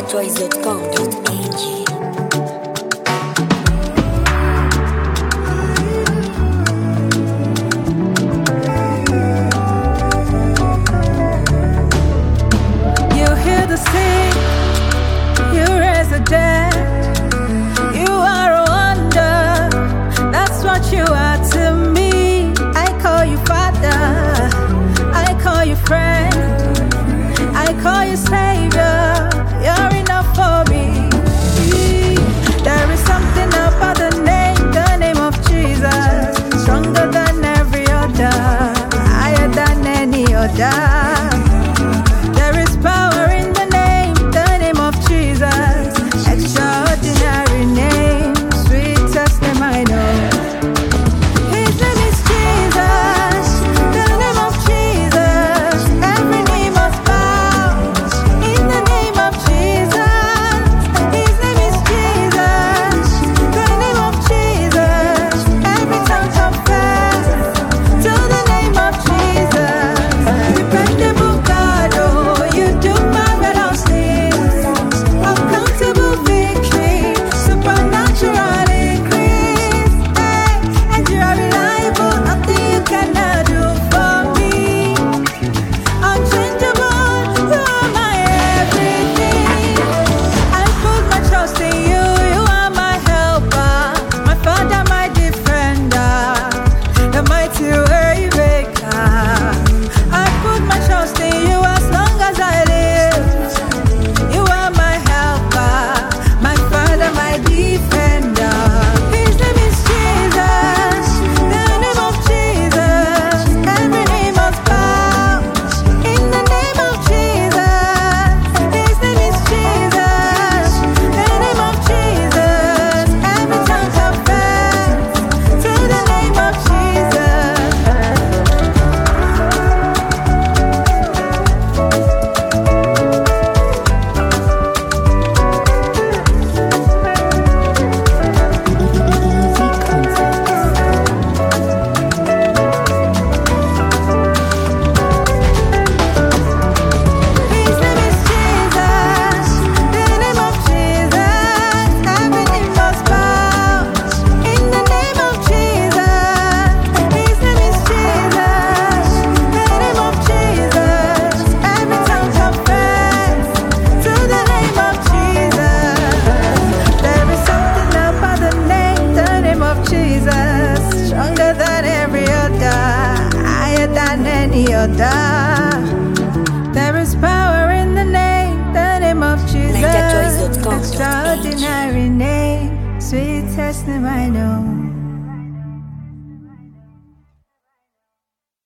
ninjachoice.com.ng. You raise the dead. You are a wonder. That's what you are to me. I call you Father. I call you friend. I call you Savior. You're enough for me. There is something about the name of Jesus. Stronger than every other, higher than any other. There is power in the name of Jesus. Extraordinary name, sweetest name I know. His name is Jesus, the name of Jesus. Every knee must bow in the name of Jesus. His name is Jesus, the name of Jesus. Every tongue confess to the name of Jesus. Dependable God, oh, you do marvelous things. Uncountable victory, supernatural increase. Hey, and you are reliable, nothing you cannot do for me. Unchangeable, you are my everything. I put my trust in you, you are my helper, my Father, my defender, the mighty way maker. I put my trust in you as long as I live. You are my helper, my Father, my defender. His name is Jesus, the name of Jesus. Every knee must bow in the name of Jesus. His name is Jesus, the name of Jesus. Every tongue confess to the name of Jesus. His name is Jesus, the name of Jesus. Every knee must bow in the name of Jesus. His name is Jesus, the name of Jesus. Every tongue confess to the name of Jesus. There is something about the name of Jesus, stronger than every other, higher than any other. There is power in the name of Jesus. ninjachoice.com.ng. Extraordinary name, sweetest name I know.